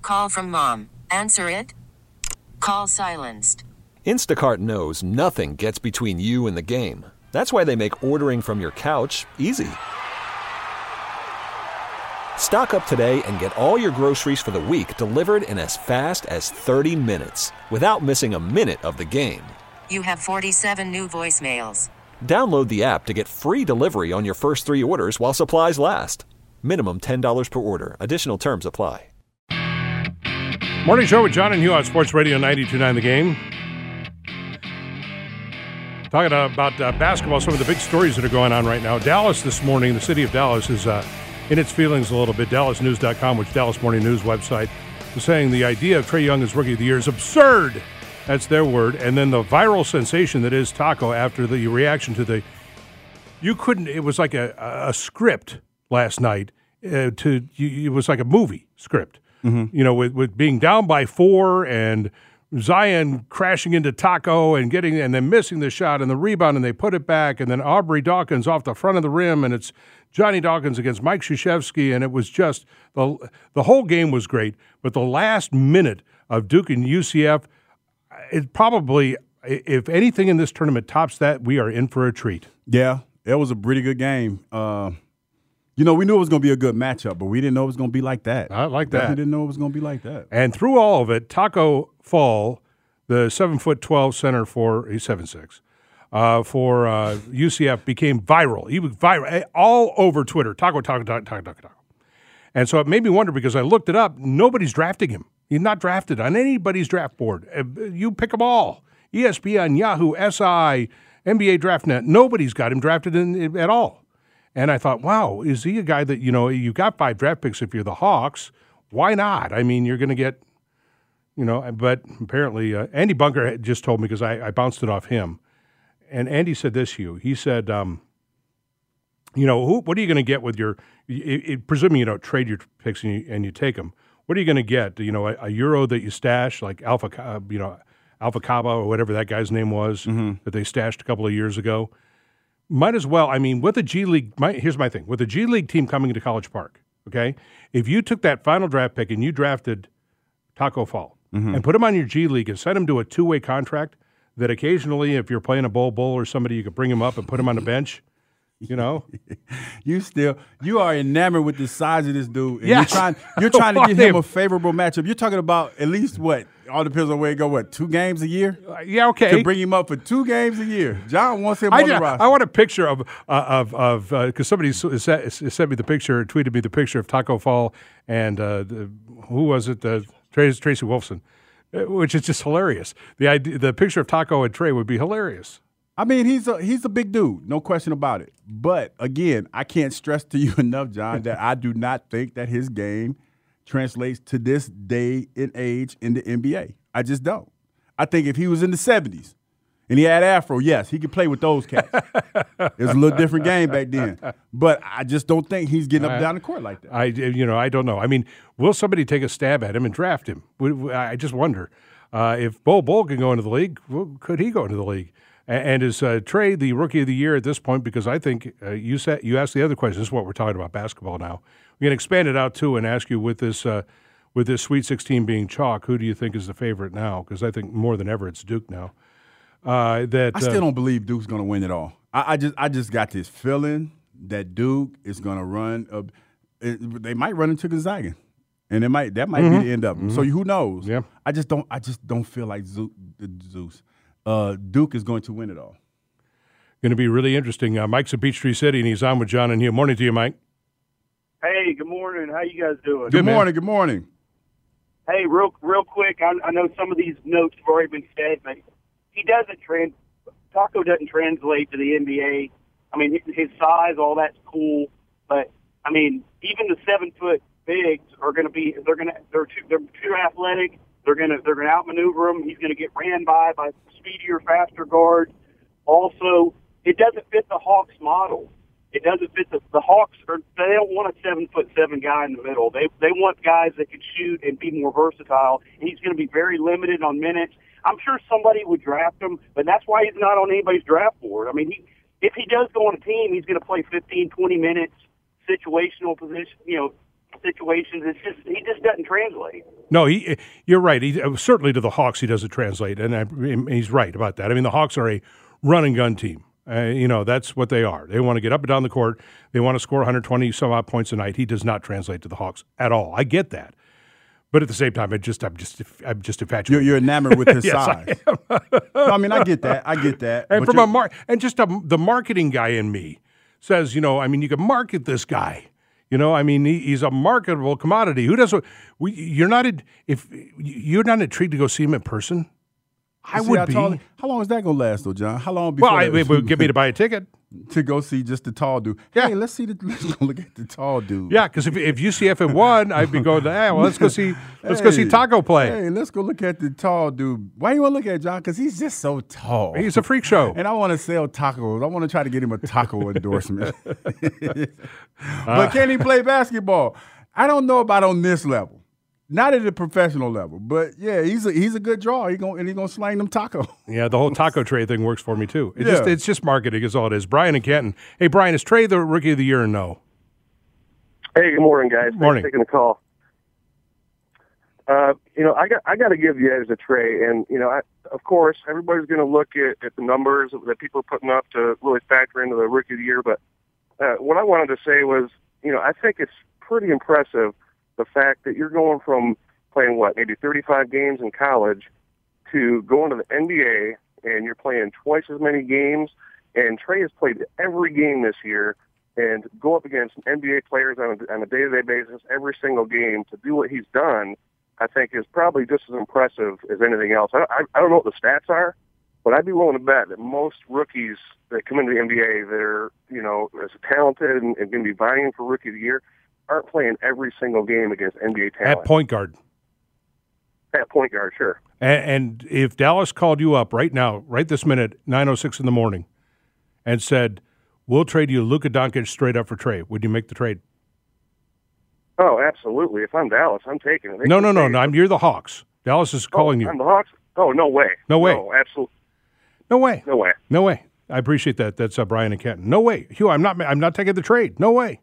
Call from mom. Answer it. Call silenced. Instacart knows nothing gets between you and the game. That's why they make ordering from your couch easy. Stock up today and get all your groceries for the week delivered in as fast as 30 minutes without missing a minute of the game. You have 47 new voicemails. Download the app to get free delivery on your first 3 orders while supplies last. Minimum $10 per order. Additional terms apply. Morning Show with John and Hugh on Sports Radio 92.9 The Game. Talking about basketball, some of the big stories that are going on right now. Dallas this morning, the city of Dallas is in its feelings a little bit. DallasNews.com, which Dallas Morning News website, is saying the idea of Trae Young as Rookie of the Year is absurd. That's their word. And then the viral sensation that is Taco after the reaction to the – it was like a script last night. It was like a movie script. Mm-hmm. You know, with being down by 4 and Zion crashing into Taco and then missing the shot and the rebound, and they put it back, and then Aubrey Dawkins off the front of the rim, and it's Johnny Dawkins against Mike Krzyzewski, and it was just the whole game was great, but the last minute of Duke and UCF, it probably, if anything in this tournament tops that, we are in for a treat. Yeah, it was a pretty good game. We knew it was going to be a good matchup, but we didn't know it was going to be like that. I like that. We didn't know it was going to be like that. And through all of it, Taco Fall, the 7'12" center he's 7'6", for UCF became viral. He was viral all over Twitter. Taco. And so it made me wonder because I looked it up. Nobody's drafting him. He's not drafted on anybody's draft board. You pick them all. ESPN, Yahoo, SI, NBA DraftNet. Nobody's got him drafted at all. And I thought, wow, is he a guy that, you got 5 draft picks if you're the Hawks? Why not? I mean, you're going to get, but apparently Andy Bunker just told me because I bounced it off him. And Andy said this, Hugh. He said, what are you going to get with your, presuming you don't trade your picks and you take them, what are you going to get? A Euro that you stash, like Alpha Kaba or whatever that guy's name was that they stashed a couple of years ago. Might as well, with a G League, here's my thing. With a G League team coming to College Park, okay, if you took that final draft pick and you drafted Taco Fall and put him on your G League and sent him to a 2-way contract that occasionally, if you're playing a bowl or somebody, you could bring him up and put him on the bench, You are enamored with the size of this dude. And yes. You're trying to get him a favorable matchup. You're talking about at least what? All depends on where he go. 2 games a year? Yeah, okay. To bring him up for 2 games a year. John wants him on the roster. I want a picture of because somebody sent me the picture, tweeted me the picture of Taco Fall and who was it? Tracy Wolfson, which is just hilarious. The picture of Taco and Trey would be hilarious. I mean, he's a big dude, no question about it. But again, I can't stress to you enough, John, that I do not think that his game translates to this day and age in the NBA. I just don't. I think if he was in the 70s and he had afro, yes, he could play with those cats. It was a little different game back then. But I just don't think he's getting up and down the court like that. I don't know. I mean, will somebody take a stab at him and draft him? I just wonder. If Bull can go into the league, could he go into the league? And is Trey the Rookie of the Year at this point? Because I think you asked the other question. This is what we're talking about basketball now. We can expand it out too and ask you with this Sweet 16 being chalk, who do you think is the favorite now? Because I think more than ever it's Duke now. I still don't believe Duke's going to win it all. I just got this feeling that Duke is going to run. They might run into Gonzaga, and that might be the end of them. So who knows? Yeah. I just don't feel like Zeus. Duke is going to win it all. Going to be really interesting. Mike's at Peachtree City, and he's on with John and Hugh. Morning to you, Mike. Hey, good morning. How you guys doing? Good morning. Good morning. Hey, real quick, I know some of these notes have already been said, but Taco doesn't translate to the NBA. I mean, his size, all that's cool, but I mean, even the 7-foot bigs are going to be they're too athletic. They're going to outmaneuver him. He's going to get ran by speedier, faster guards. Also, it doesn't fit the Hawks model. It doesn't fit the Hawks. They don't want a 7'7" guy in the middle. They want guys that can shoot and be more versatile. He's going to be very limited on minutes. I'm sure somebody would draft him, but that's why he's not on anybody's draft board. I mean, if he does go on a team, he's going to play 15, 20 minutes, situational position, situations, he just doesn't translate. No, you're right. Certainly to the Hawks, he doesn't translate, and he's right about that. I mean, the Hawks are a run and gun team. That's what they are. They want to get up and down the court. They want to score 120 some odd points a night. He does not translate to the Hawks at all. I get that, but at the same time, I'm just infatuated. You're enamored with his Yes, size. No, I mean, I get that. And from the marketing guy in me says, you can market this guy. He's a marketable commodity. Who does? You're not intrigued to go see him in person. I would be. How long is that going to last, though, John? How long before? Well, it would get me to buy a ticket to go see just the tall dude. Yeah. Hey, let's go look at the tall dude. Yeah, because if UCF had won, I'd be going, let's go see Taco play. Hey, let's go look at the tall dude. Why you want to look at John? Because he's just so tall. He's a freak show. And I want to sell tacos. I want to try to get him a taco endorsement. But can he play basketball? I don't know about on this level. Not at the professional level, but yeah, he's a good draw. He's gonna slang them tacos. Yeah, the whole taco Trey thing works for me too. It's just marketing is all it is. Brian and Canton. Hey, Brian, is Trey the rookie of the year or no? Hey, good morning, guys. Morning. Thanks for taking the call. I got to give the edge to Trey, and of course, everybody's going to look at the numbers that people are putting up to really factor into the rookie of the year. But what I wanted to say was, I think it's pretty impressive. The fact that you're going from playing, maybe 35 games in college to going to the NBA, and you're playing twice as many games, and Trey has played every game this year, and go up against NBA players on a day-to-day basis every single game to do what he's done, I think is probably just as impressive as anything else. I don't know what the stats are, but I'd be willing to bet that most rookies that come into the NBA that are, as talented and going to be vying for Rookie of the Year aren't playing every single game against NBA talent. At point guard. At point guard, sure. And if Dallas called you up right now, right this minute, 9:06 in the morning, and said, we'll trade you Luka Doncic straight up for Trey, would you make the trade? Oh, absolutely. If I'm Dallas, I'm taking it. No. You're the Hawks. Dallas is calling you. I'm the Hawks? Oh, no way. No way. No, absolutely. No way. No way. No way. I appreciate that. That's Brian and Kenton. No way. Hugh, I'm not taking the trade. No way.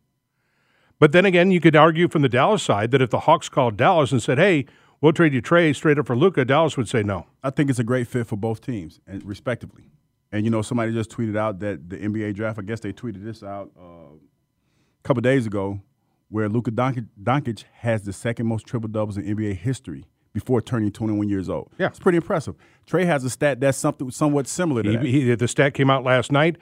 But then again, you could argue from the Dallas side that if the Hawks called Dallas and said, hey, we'll trade you Trey straight up for Luka, Dallas would say no. I think it's a great fit for both teams, and respectively. And, somebody just tweeted out that the NBA draft, I guess they tweeted this out a couple of days ago, where Luka Doncic has the second most triple-doubles in NBA history before turning 21 years old. Yeah. It's pretty impressive. Trey has a stat that's somewhat similar to that. The stat came out last night,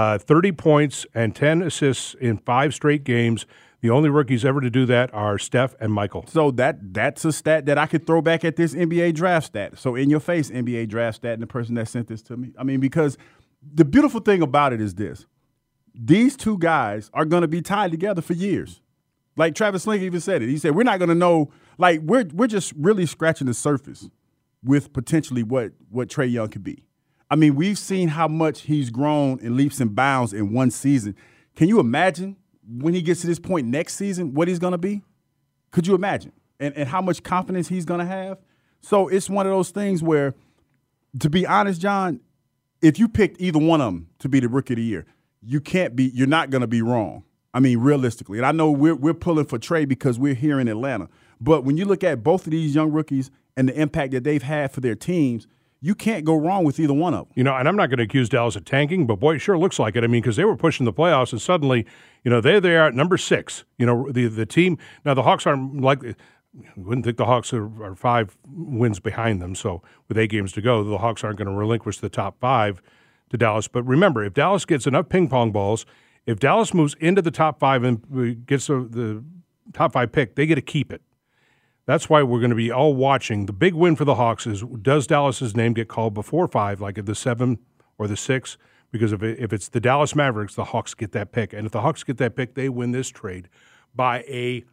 30 points and 10 assists in 5 straight games. The only rookies ever to do that are Steph and Michael. So that's a stat that I could throw back at this NBA draft stat. So in your face, NBA draft stat, and the person that sent this to me. I mean, because the beautiful thing about it is this. These two guys are going to be tied together for years. Like Travis Slinker even said it. He said, we're not going to know, like we're just really scratching the surface with potentially what Trey Young could be. I mean, we've seen how much he's grown in leaps and bounds in one season. Can you imagine when he gets to this point next season, what he's going to be? Could you imagine? And how much confidence he's going to have? So it's one of those things where, to be honest, John, if you picked either one of them to be the Rookie of the Year, you're not going to be wrong. I mean, realistically. And I know we're pulling for Trey because we're here in Atlanta. But when you look at both of these young rookies and the impact that they've had for their teams, you can't go wrong with either one of them. And I'm not going to accuse Dallas of tanking, but boy, it sure looks like it. I mean, because they were pushing the playoffs, and suddenly, there they are at number 6. The team. Now, the Hawks aren't likely. I wouldn't think the Hawks are 5 wins behind them. So with 8 games to go, the Hawks aren't going to relinquish the top 5 to Dallas. But remember, if Dallas gets enough ping pong balls, if Dallas moves into the top 5 and gets the top 5 pick, they get to keep it. That's why we're going to be all watching. The big win for the Hawks is, does Dallas's name get called before 5, like at the 7 or the 6? Because if it's the Dallas Mavericks, the Hawks get that pick. And if the Hawks get that pick, they win this trade by a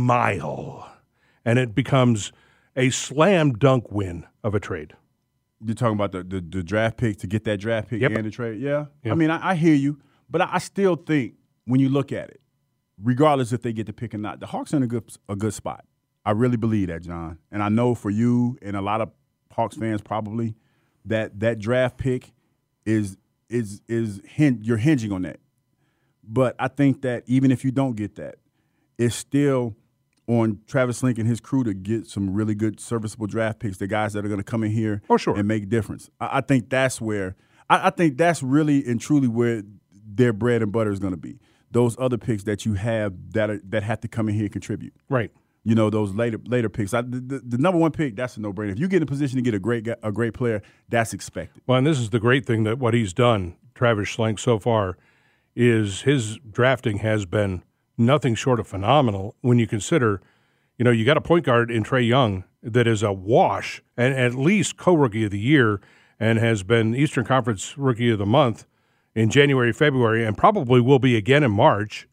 mile. And it becomes a slam dunk win of a trade. You're talking about the draft pick to get that draft pick and the trade? Yeah. Yep. I mean, I hear you. But I still think when you look at it, regardless if they get the pick or not, the Hawks are in a good spot. I really believe that, John. And I know for you and a lot of Hawks fans probably that draft pick is you're hinging on that. But I think that even if you don't get that, it's still on Travis Link and his crew to get some really good serviceable draft picks, the guys that are going to come in here and make a difference. I think that's where I think that's really and truly where their bread and butter is going to be. Those other picks that you have that have to come in here and contribute. Right. You know, those later picks. The number one pick, that's a no-brainer. If you get in a position to get a great player, that's expected. Well, and this is the great thing that what he's done, Travis Schlenk, so far, is his drafting has been nothing short of phenomenal when you consider, you got a point guard in Trae Young that is a wash and at least co-rookie of the year and has been Eastern Conference Rookie of the Month in January, February, and probably will be again in March.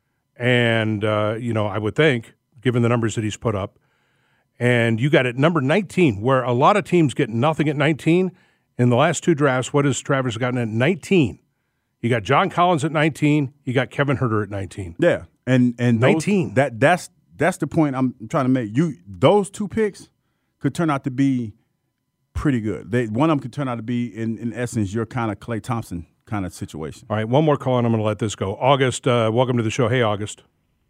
And, I would think, given the numbers that he's put up. And you got at number 19, where a lot of teams get nothing at 19. In the last two drafts, what has Travis gotten at 19? You got John Collins at 19. You got Kevin Huerter at 19. Yeah, and 19. That's the point I'm trying to make. Those two picks could turn out to be pretty good. One of them could turn out to be, in essence, your kind of Klay Thompson kind of situation. All right, one more call, and I'm going to let this go. August, welcome to the show. Hey, August.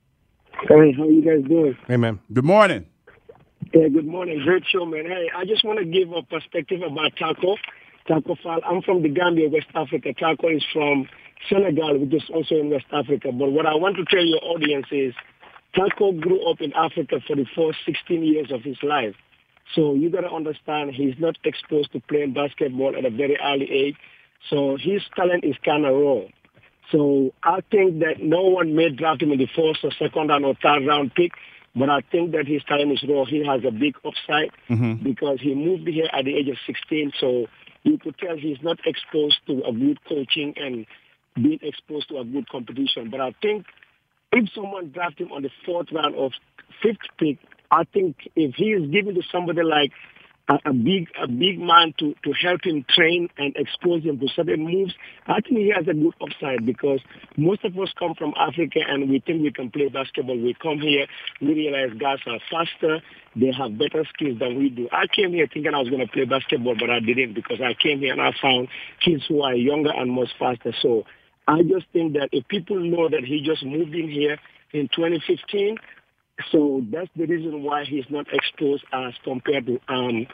Hey, how you guys doing? Hey, man. Good morning. Yeah, good morning. Great show, man. Hey, I just want to give a perspective about Taco Fall. I'm from the Gambia, West Africa. Taco is from Senegal, which is also in West Africa. But what I want to tell your audience is Taco grew up in Africa for the first 16 years of his life. So you got to understand he's not exposed to playing basketball at a very early age. So his talent is kind of raw. So I think that no one may draft him in the first or second round or third round pick, but I think that his talent is raw. He has a big upside because he moved here at the age of 16. So you could tell he's not exposed to a good coaching and being exposed to a good competition. But I think if someone drafts him on the fourth round or fifth pick, I think if he is given to somebody like a big man to help him train and expose him to certain moves, I think he has a good upside because most of us come from Africa and we think we can play basketball. We come here, we realize guys are faster, they have better skills than we do. I came here thinking I was going to play basketball, but I didn't because I came here and I found kids who are younger and much faster. So I just think that if people know that he just moved in here in 2015, so that's the reason why he's not exposed as compared to,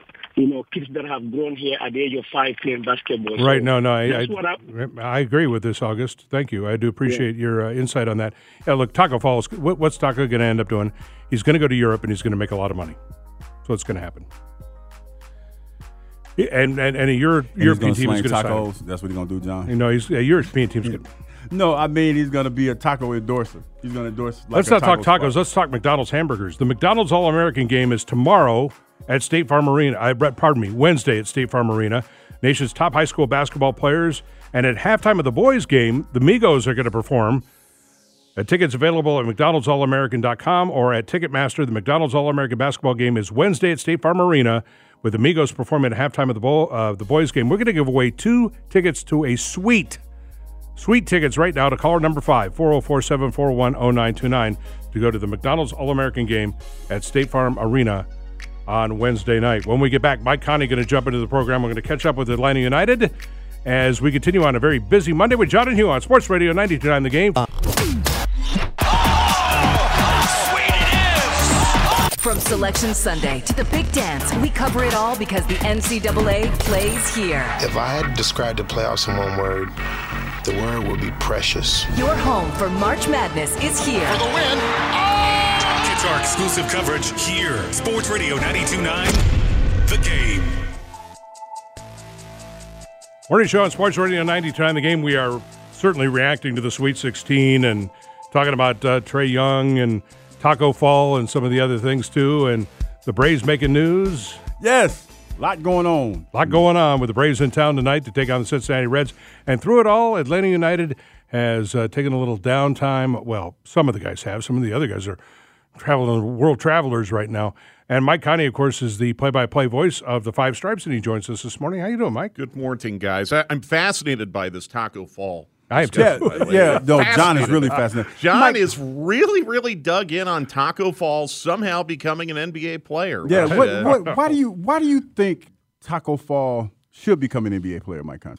kids that have grown here at the age of 5 playing basketball. Right. So No, I agree with this, August. Thank you. I do appreciate your insight on that. Yeah, look, Taco Fall, what's Taco going to end up doing? He's going to go to Europe and he's going to make a lot of money. That's what's going to happen. And a European team is going to tacos. Sign. That's what he's going to do, John. A European team's going to. No, I mean he's going to be a taco endorser. He's going to endorse. Let's not talk tacos. Let's talk McDonald's hamburgers. The McDonald's All-American game is tomorrow at State Farm Arena. Wednesday at State Farm Arena. Nation's top high school basketball players. And at halftime of the boys' game, the Migos are going to perform. Tickets available at McDonald'sAllAmerican.com or at Ticketmaster. The McDonald's All-American basketball game is Wednesday at State Farm Arena with the Migos performing at halftime of the boys' game. We're going to give away 2 tickets to a Sweet tickets right now to caller number 5, 404-741-0929 to go to the McDonald's All-American game at State Farm Arena on Wednesday night. When we get back, Mike Conley going to jump into the program. We're going to catch up with Atlanta United as we continue on a very busy Monday with John and Hugh on Sports Radio 92.9 The Game. From Selection Sunday to the Big Dance, we cover it all because the NCAA plays here. If I had to describe the playoffs in one word, the word would be precious. Your home for March Madness is here. For the win. Get our exclusive coverage here. Sports Radio 92.9, The Game. Morning show on Sports Radio 92.9 The Game. We are certainly reacting to the Sweet 16 and talking about Trae Young and Taco Fall and some of the other things too. And the Braves making news. Yes. A lot going on with the Braves in town tonight to take on the Cincinnati Reds. And through it all, Atlanta United has taken a little downtime. Well, some of the guys have. Some of the other guys are traveling, world travelers right now. And Mike Conley, of course, is the play-by-play voice of the Five Stripes, and he joins us this morning. How you doing, Mike? Good morning, guys. I'm fascinated by this Taco Fall. No, John is really fascinated. John is really, really dug in on Taco Fall somehow becoming an NBA player. Yeah, why do you think Taco Fall should become an NBA player, Mike Conley?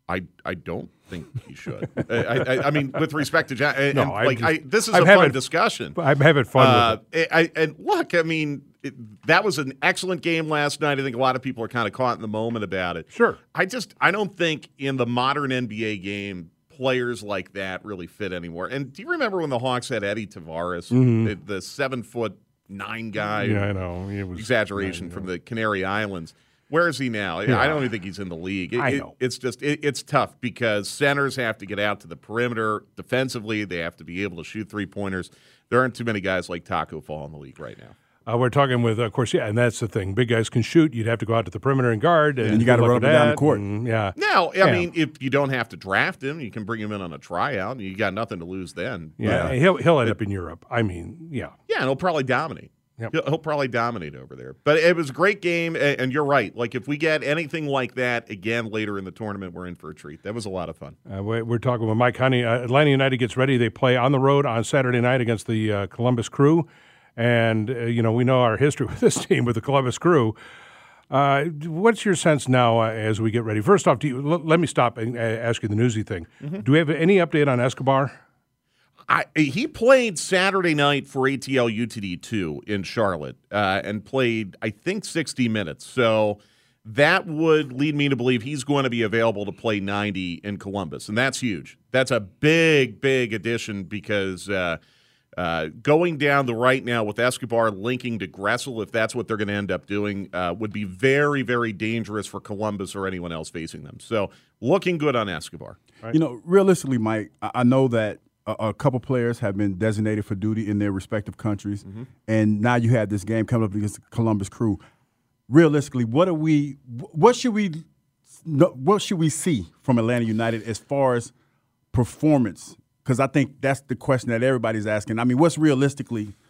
I don't think he should. I mean, with respect to John, and, No, this is I'm a fun having- discussion. I'm having fun with it. And look, I mean, that was an excellent game last night. I think a lot of people are kind of caught in the moment about it. Sure. I don't think in the modern NBA game players like that really fit anymore. And do you remember when the Hawks had Eddie Tavares, the 7'9" guy? Yeah, I know. It was Exaggeration from the Canary Islands. Where is he now? Yeah. I don't even think he's in the league. I know. It's tough because centers have to get out to the perimeter defensively. They have to be able to shoot three-pointers. There aren't too many guys like Taco Fall in the league right now. We're talking with, of course, and that's the thing. Big guys can shoot. You'd have to go out to the perimeter and guard. And you got to good run luck up with and down the that, court. Yeah. Now, I mean, if you don't have to draft him, you can bring him in on a tryout, and you got nothing to lose then. Yeah. He'll end up in Europe. I mean, yeah. Yeah, and he'll probably dominate. Yep. He'll probably dominate over there. But it was a great game, and you're right. Like, if we get anything like that again later in the tournament, we're in for a treat. That was a lot of fun. We're talking with Mike Honey. Atlanta United gets ready. They play on the road on Saturday night against the Columbus Crew. And, we know our history with this team, with the Columbus Crew. What's your sense now as we get ready? First off, let me stop and ask you the newsy thing. Mm-hmm. Do we have any update on Escobar? He played Saturday night for ATL UTD2 in Charlotte and played, I think, 60 minutes. So that would lead me to believe he's going to be available to play 90 in Columbus, and that's huge. That's a big, big addition because going down the right now with Escobar linking to Gressel, if that's what they're going to end up doing, would be very, very dangerous for Columbus or anyone else facing them. So looking good on Escobar. Right. Realistically, Mike, I know that a couple players have been designated for duty in their respective countries, and now you have this game coming up against the Columbus Crew. Realistically, what should we see from Atlanta United as far as performance? Because I think that's the question that everybody's asking. I mean, what's realistic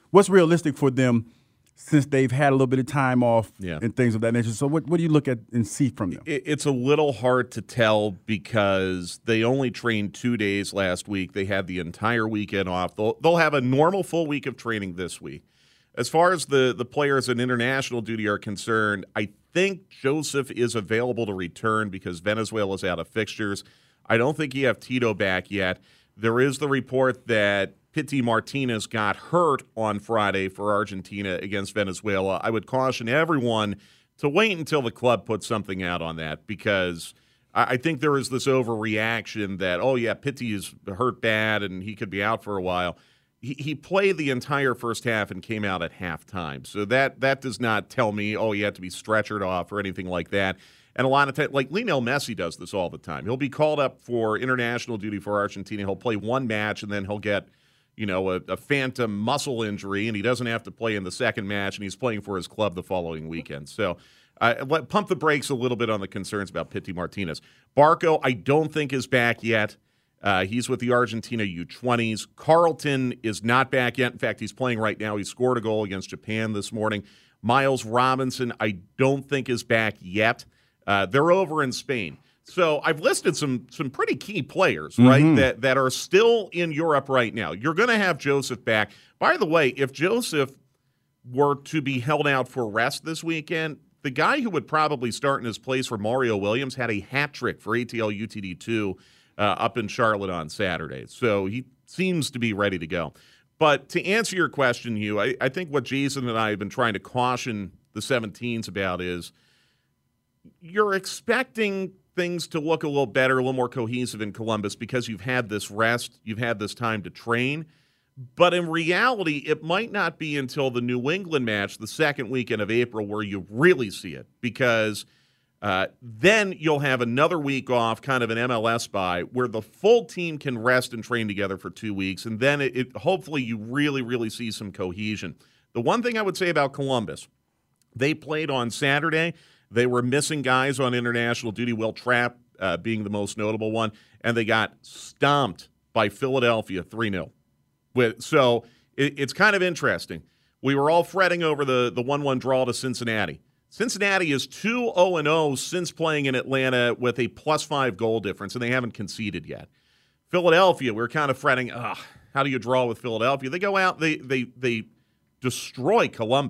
for them since they've had a little bit of time off and things of that nature? So what do you look at and see from them? It's a little hard to tell because they only trained 2 days last week. They had the entire weekend off. They'll have a normal full week of training this week. As far as the players in international duty are concerned, I think Joseph is available to return because Venezuela is out of fixtures. I don't think you have Tito back yet. There is the report that Pity Martinez got hurt on Friday for Argentina against Venezuela. I would caution everyone to wait until the club puts something out on that because I think there is this overreaction that, oh, yeah, Pity is hurt bad and he could be out for a while. He played the entire first half and came out at halftime. So that does not tell me, oh, you have to be stretchered off or anything like that. And a lot of times, like Lionel Messi does this all the time. He'll be called up for international duty for Argentina. He'll play one match, and then he'll get, a phantom muscle injury, and he doesn't have to play in the second match, and he's playing for his club the following weekend. So pump the brakes a little bit on the concerns about Pity Martinez. Barco, I don't think is back yet. He's with the Argentina U20s. Carlton is not back yet. In fact, he's playing right now. He scored a goal against Japan this morning. Miles Robinson, I don't think is back yet. They're over in Spain. So I've listed some pretty key players, right, that are still in Europe right now. You're going to have Joseph back. By the way, if Joseph were to be held out for rest this weekend, the guy who would probably start in his place for Mario Williams had a hat trick for ATL UTD2 up in Charlotte on Saturday. So he seems to be ready to go. But to answer your question, Hugh, I think what Jason and I have been trying to caution the 17s about is you're expecting things to look a little better, a little more cohesive in Columbus because you've had this rest, you've had this time to train. But in reality, it might not be until the New England match, the second weekend of April, where you really see it because then you'll have another week off, kind of an MLS bye, where the full team can rest and train together for 2 weeks, and then hopefully you really, really see some cohesion. The one thing I would say about Columbus, they played on Saturday. They were missing guys on international duty, Will Trapp being the most notable one, and they got stomped by Philadelphia 3-0. So it's kind of interesting. We were all fretting over the 1-1 draw to Cincinnati. Cincinnati is 2-0-0 since playing in Atlanta with a +5 goal difference, and they haven't conceded yet. Philadelphia, we were kind of fretting, how do you draw with Philadelphia? They go out, they destroy Columbus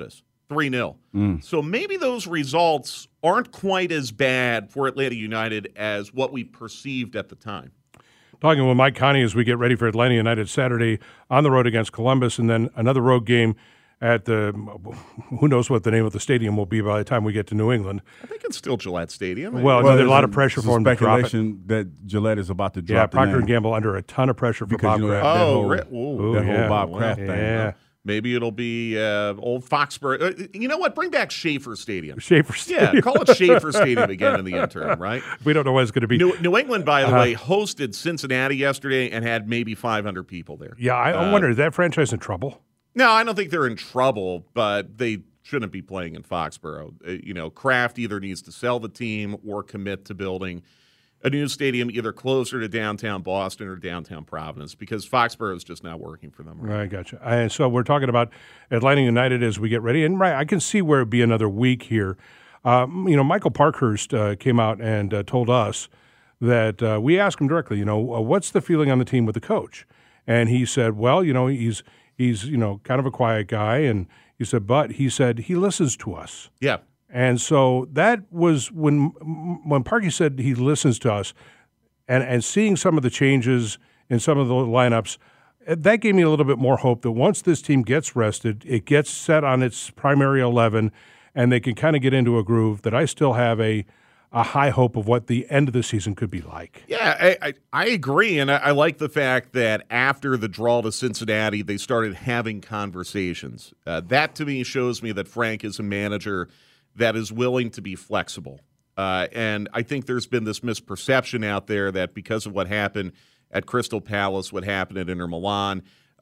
3-0. So maybe those results aren't quite as bad for Atlanta United as what we perceived at the time. Talking with Mike Connie as we get ready for Atlanta United Saturday on the road against Columbus, and then another road game at the, who knows what the name of the stadium will be by the time we get to New England. I think it's still Gillette Stadium. Well, there's a lot of pressure for him to drop it. Speculation that Gillette is about to drop. Yeah, Procter & Gamble under a ton of pressure for Bob Kraft. That whole Bob Kraft thing. Yeah. Maybe it'll be old Foxborough. You know what? Bring back Schaefer Stadium. Schaefer Stadium. Yeah, call it Schaefer Stadium again in the interim, right? We don't know what it's going to be. New England, by the way, hosted Cincinnati yesterday and had maybe 500 people there. Yeah, I wonder, is that franchise in trouble? No, I don't think they're in trouble, but they shouldn't be playing in Foxborough. Kraft either needs to sell the team or commit to building a new stadium either closer to downtown Boston or downtown Providence, because Foxborough is just not working for them. Right, gotcha. And so we're talking about Atlanta United as we get ready. And right, I can see where it'd be another week here. Michael Parkhurst came out and told us that we asked him directly, what's the feeling on the team with the coach? And he said, well, he's kind of a quiet guy. And he said, but he said he listens to us. Yeah. And so that was when Parky said he listens to us, and seeing some of the changes in some of the lineups, that gave me a little bit more hope that once this team gets rested, it gets set on its primary 11, and they can kind of get into a groove, that I still have a high hope of what the end of the season could be like. Yeah, I agree, and I like the fact that after the draw to Cincinnati, they started having conversations. That, to me, shows me that Frank is a manager that is willing to be flexible. And I think there's been this misperception out there that because of what happened at Crystal Palace, what happened at Inter Milan,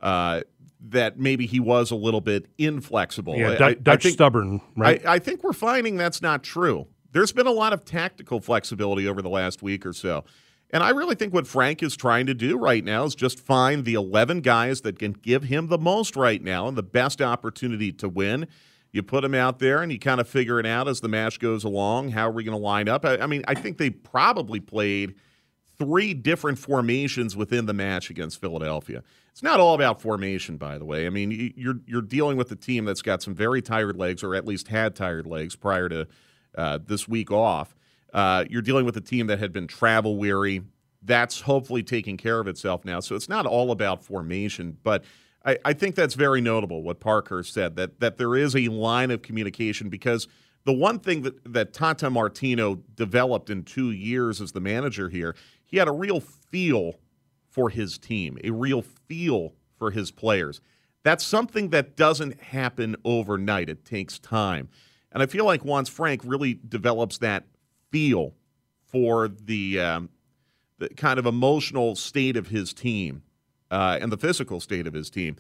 that maybe he was a little bit inflexible. Yeah, Dutch stubborn, right? I think we're finding that's not true. There's been a lot of tactical flexibility over the last week or so. And I really think what Frank is trying to do right now is just find the 11 guys that can give him the most right now and the best opportunity to win. You put them out there and you kind of figure it out as the match goes along. How are we going to line up? I think they probably played 3 different formations within the match against Philadelphia. It's not all about formation, by the way. I mean, you're dealing with a team that's got some very tired legs, or at least had tired legs prior to this week off. You're dealing with a team that had been travel weary. That's hopefully taking care of itself now. So it's not all about formation, but I think that's very notable what Parkhurst said, that there is a line of communication, because the one thing that Tata Martino developed in 2 years as the manager here, he had a real feel for his team, a real feel for his players. That's something that doesn't happen overnight. It takes time. And I feel like once Frank really develops that feel for the kind of emotional state of his team, and the physical state of his team,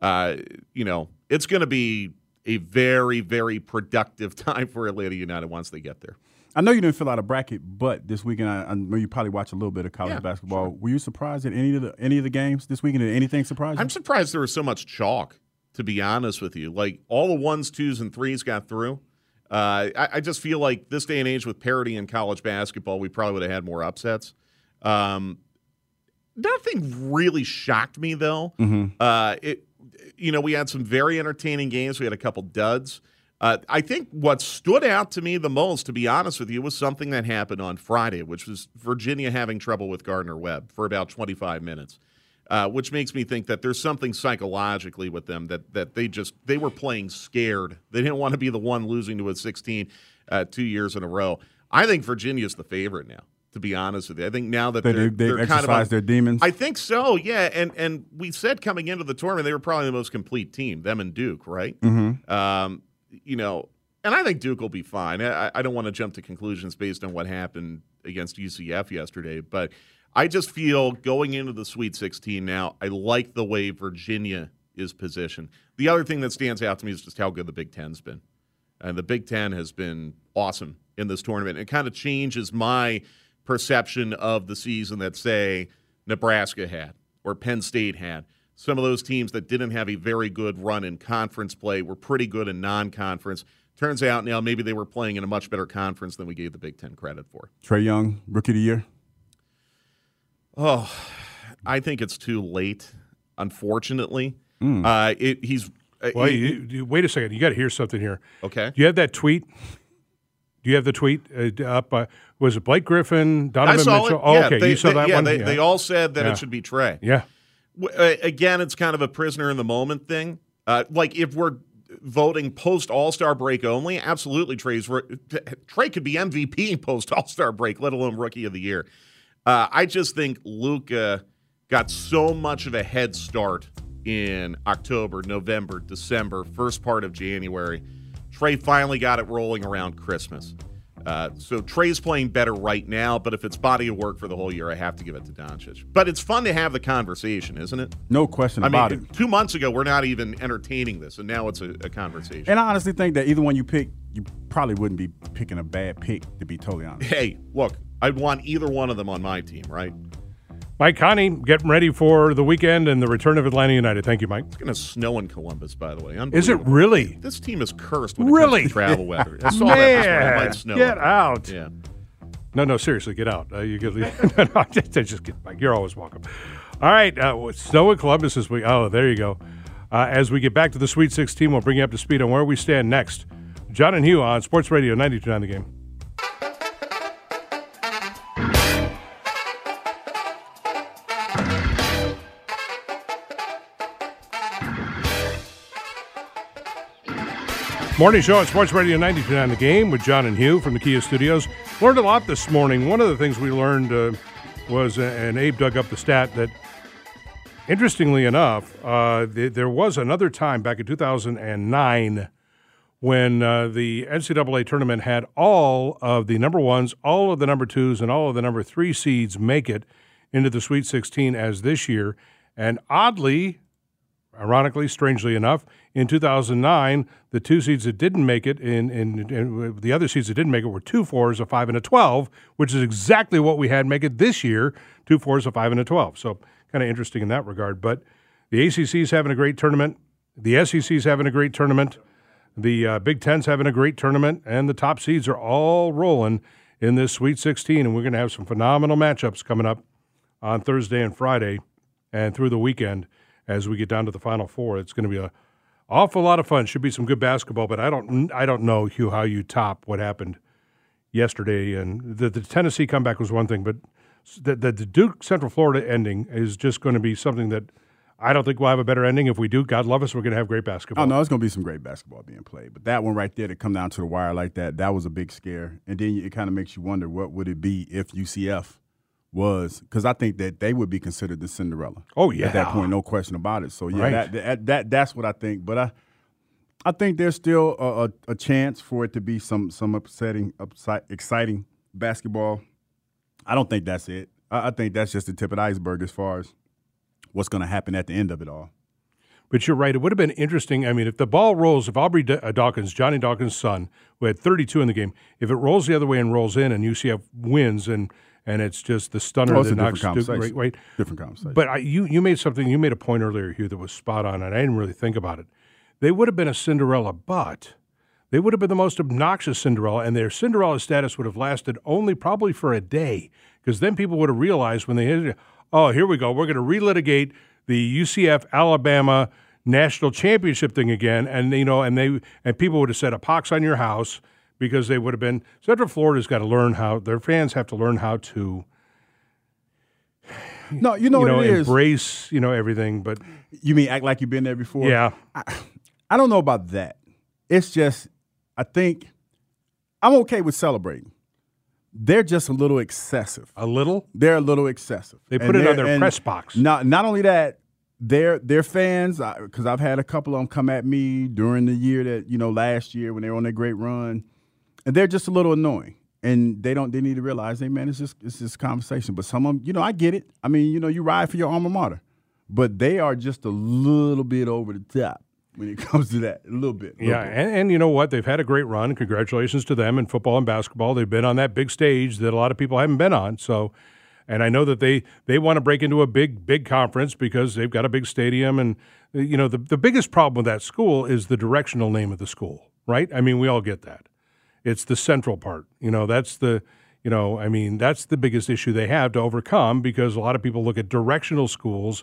it's going to be a very, very productive time for Atlanta United once they get there. I know you didn't fill out a bracket, but this weekend I know you probably watch a little bit of college basketball. Sure. Were you surprised at any of the games this weekend? Did anything surprise you? I'm surprised there was so much chalk, to be honest with you. Like, all the 1s, 2s, and 3s got through. I just feel like this day and age with parity in college basketball, we probably would have had more upsets. Nothing really shocked me, though. Mm-hmm. We had some very entertaining games. We had a couple duds. I think what stood out to me the most, to be honest with you, was something that happened on Friday, which was Virginia having trouble with Gardner-Webb for about 25 minutes, which makes me think that there's something psychologically with them that they were playing scared. They didn't want to be the one losing to a 16 2 years in a row. I think Virginia's the favorite now, to be honest with you. I think now that they're exercised kind of their demons. I think so, yeah. And we said coming into the tournament they were probably the most complete team, them and Duke, right? Mm-hmm. And I think Duke will be fine. I don't want to jump to conclusions based on what happened against UCF yesterday, but I just feel going into the Sweet 16 now, I like the way Virginia is positioned. The other thing that stands out to me is just how good the Big Ten's been. And the Big Ten has been awesome in this tournament. It kind of changes my perception of the season that, say, Nebraska had or Penn State had. Some of those teams that didn't have a very good run in conference play were pretty good in non-conference. Turns out now maybe they were playing in a much better conference than we gave the Big Ten credit for. Trae Young, Rookie of the Year? Oh, I think it's too late, unfortunately. He's Well, wait a second. You got to hear something here. Okay. Do you have that tweet? Do you have the tweet up? Was it Blake Griffin, Donovan Mitchell? It. Oh, yeah, okay. You saw that one? They all said that it should be Trey. Yeah. Again, it's kind of a prisoner in the moment thing. Like if we're voting post All-Star break only, absolutely Trey could be MVP post All-Star break, let alone Rookie of the Year. I just think Luka got so much of a head start in October, November, December, first part of January. Trey finally got it rolling around Christmas. So Trey's playing better right now, but if it's body of work for the whole year, I have to give it to Doncic. But it's fun to have the conversation, isn't it? No question about it. 2 months ago, we're not even entertaining this, and now it's a conversation. And I honestly think that either one you pick, you probably wouldn't be picking a bad pick, to be totally honest. Hey, look, I'd want either one of them on my team, right? Mike Connie, getting ready for the weekend and the return of Atlanta United. Thank you, Mike. It's going to snow in Columbus, by the way. Is it really? This team is cursed when it comes to travel weather. I saw that this morning. It might snow. Get out. Yeah. No, seriously, get out. You could leave. No, just get Mike. You're always welcome. All right, snow in Columbus this week. Oh, there you go. As we get back to the Sweet 16, we'll bring you up to speed on where we stand next. John and Hugh on Sports Radio 92.9 The Game. Morning show on Sports Radio 92.9 The Game with John and Hugh from the Kia Studios. Learned a lot this morning. One of the things we learned was, and Abe dug up the stat, that interestingly enough, there was another time back in 2009 when the NCAA tournament had all of the number ones, all of the number twos, and all of the number three seeds make it into the Sweet 16 as this year. And oddly, ironically, strangely enough, in 2009, the two seeds that didn't make it, in the other seeds that didn't make it were 2 4s, a 5, and a 12, which is exactly what we had make it this year, 2 4s, a 5, and a 12. So kind of interesting in that regard. But the ACC's having a great tournament. The SEC's having a great tournament. The Big Ten's having a great tournament. And the top seeds are all rolling in this Sweet 16. And we're going to have some phenomenal matchups coming up on Thursday and Friday and through the weekend. As we get down to the Final Four, it's going to be an awful lot of fun. Should be some good basketball, but I don't know, Hugh, how you top what happened yesterday. And the Tennessee comeback was one thing, but the Duke Central Florida ending is just going to be something that I don't think we'll have a better ending. If we do, God love us, we're going to have great basketball. Oh, no, it's going to be some great basketball being played. But that one right there to come down to the wire like that was a big scare. And then it kind of makes you wonder what would it be if UCF was, because I think that they would be considered the Cinderella. Oh, yeah. At that point, no question about it. So, yeah, right. that's what I think. But I think there's still a chance for it to be some exciting basketball. I don't think that's it. I think that's just the tip of the iceberg as far as what's going to happen at the end of it all. But you're right. It would have been interesting. I mean, if the ball rolls, if Aubrey Dawkins, Johnny Dawkins' son, who had 32 in the game, if it rolls the other way and rolls in and UCF wins and it's just the stunner that knocks Duke right way. Different conversation. But you made something. You made a point earlier, Hugh, that was spot on, and I didn't really think about it. They would have been a Cinderella, but they would have been the most obnoxious Cinderella, and their Cinderella status would have lasted only probably for a day, because then people would have realized when they hit it, oh, here we go, we're going to relitigate the UCF Alabama national championship thing again, and and people would have set a pox on your house. Because they would have been – Central Florida's got to learn how – their fans have to learn how to embrace, everything. But you mean act like you've been there before? Yeah. I don't know about that. It's just I think I'm okay with celebrating. They're just a little excessive. A little? They're a little excessive. They put it on their press box. Not only that, their fans, because I've had a couple of them come at me during the year that, last year when they were on their great run. And they're just a little annoying, and they need to realize, hey man, it's just conversation. But some of them, I get it. I mean, you ride for your alma mater, but they are just a little bit over the top when it comes to that, a little bit. Yeah, and you know what? They've had a great run. Congratulations to them in football and basketball. They've been on that big stage that a lot of people haven't been on. So, and I know that they want to break into a big conference because they've got a big stadium, and the biggest problem with that school is the directional name of the school, right? I mean, we all get that. It's the central part. That's the biggest issue they have to overcome, because a lot of people look at directional schools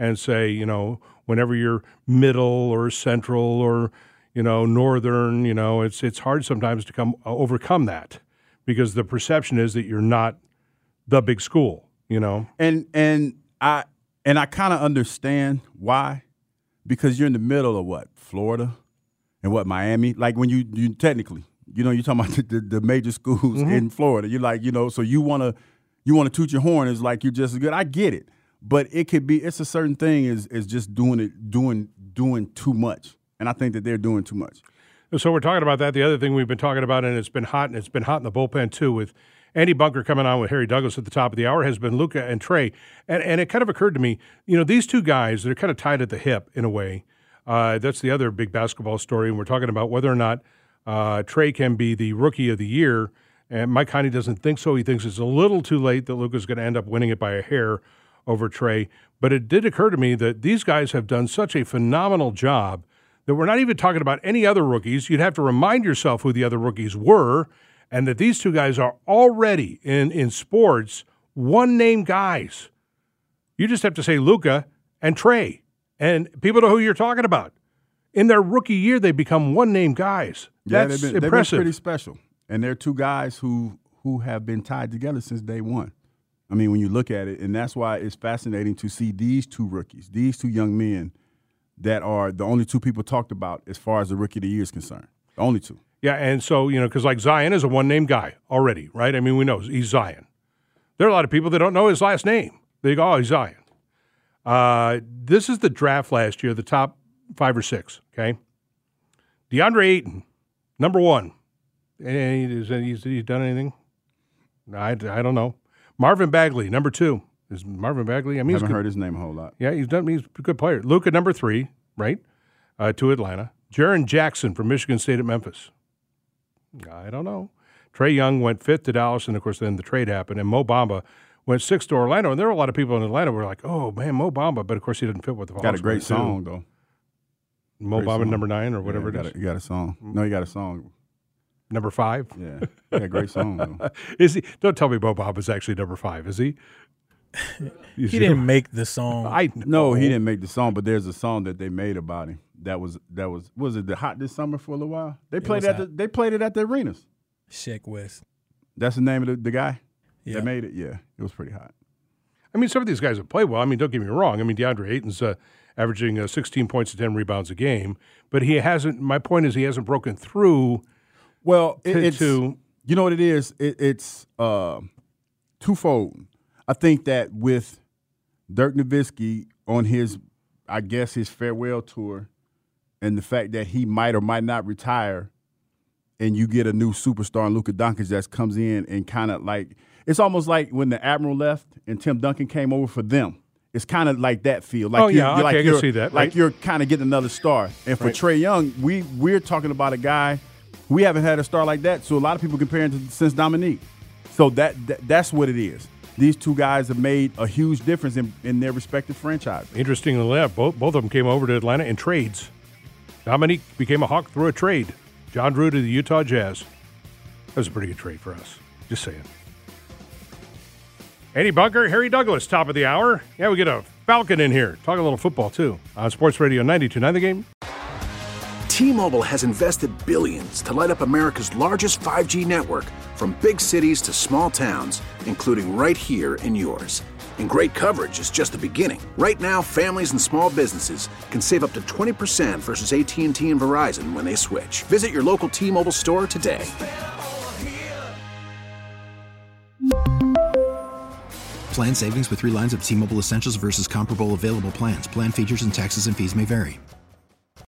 and say, you know, whenever you're middle or central or, you know, northern, you know, it's hard sometimes to overcome that because the perception is that you're not the big school, you know. And I kind of understand why, because you're in the middle of what, Florida and what, Miami. Like when you technically, you know, you're talking about the major schools in Florida. You're like, you know, so you want to toot your horn. It's like you're just as good. I get it, but it's a certain thing is just doing too much, and I think that they're doing too much. So we're talking about that. The other thing we've been talking about, and it's been hot in the bullpen too, with Andy Bunker coming on with Harry Douglas at the top of the hour, has been Luka and Trey. And it kind of occurred to me, you know, these two guys, they're kind of tied at the hip in a way. That's the other big basketball story, and we're talking about whether or not Trey can be the Rookie of the Year. And Mike Heine doesn't think so. He thinks it's a little too late that Luka's going to end up winning it by a hair over Trey. But it did occur to me that these guys have done such a phenomenal job that we're not even talking about any other rookies. You'd have to remind yourself who the other rookies were, and that these two guys are already in sports one-name guys. You just have to say Luka and Trey, and people know who you're talking about. In their rookie year, they become one-name guys. That's impressive. They've been pretty special, and they're two guys who have been tied together since day one. I mean, when you look at it, and that's why it's fascinating to see these two rookies, these two young men that are the only two people talked about as far as the Rookie of the Year is concerned. The only two. Yeah, and so, you know, because like Zion is a one-name guy already, right? I mean, we know he's Zion. There are a lot of people that don't know his last name. They go, oh, he's Zion. This is the draft last year, the top 5 or 6, okay? DeAndre Ayton, number 1. Has he done anything? I don't know. Marvin Bagley, number 2. Is Marvin Bagley? I mean, haven't heard his name a whole lot. Yeah, he's a good player. Luka, number 3, right, to Atlanta. Jaren Jackson from Michigan State at Memphis. I don't know. Trae Young went 5th to Dallas, and, of course, then the trade happened. And Mo Bamba went 6th to Orlando. And there were a lot of people in Atlanta who were like, oh, man, Mo Bamba. But, of course, he didn't fit with the Hawks. Got a great song, though. Mo Bamba, number 9 or whatever it is. You got a song. No, you got a song. Number 5? Yeah. Yeah, great song, though. Is he? Don't tell me Mo Bamba's actually number 5, is he? He didn't make the song. No, he didn't make the song, but there's a song that they made about him. That was it the Hot This Summer for a little while? They played it at the arenas. Sheck West. That's the name of the guy? Yeah. That made it? Yeah. It was pretty hot. I mean, some of these guys have played well. I mean, don't get me wrong. I mean, DeAndre Ayton's averaging 16 points and 10 rebounds a game, but he hasn't. My point is he hasn't broken through. Well, you know what it is? It's twofold. I think that with Dirk Nowitzki on his farewell tour, and the fact that he might or might not retire, and you get a new superstar in Luka Doncic that comes in and kind of like – it's almost like when the Admiral left and Tim Duncan came over for them. It's kind of like that feel. Like I can see that. Like you're kind of getting another star. And for Trae Young, we're talking about a guy – we haven't had a star like that, so a lot of people compare him to since Dominique. So that's what it is. These two guys have made a huge difference in their respective franchises. Interestingly enough, both of them came over to Atlanta in trades. Dominique became a Hawk through a trade. John Drew to the Utah Jazz. That was a pretty good trade for us. Just saying. Andy Bunker, Harry Douglas, top of the hour. Yeah, we get a Falcon in here. Talk a little football, too. On Sports Radio 92.9 The Game. T-Mobile has invested billions to light up America's largest 5G network, from big cities to small towns, including right here in yours. And great coverage is just the beginning. Right now, families and small businesses can save up to 20% versus AT&T and Verizon when they switch. Visit your local T-Mobile store today. Plan savings with 3 lines of T-Mobile Essentials versus comparable available plans. Plan features and taxes and fees may vary.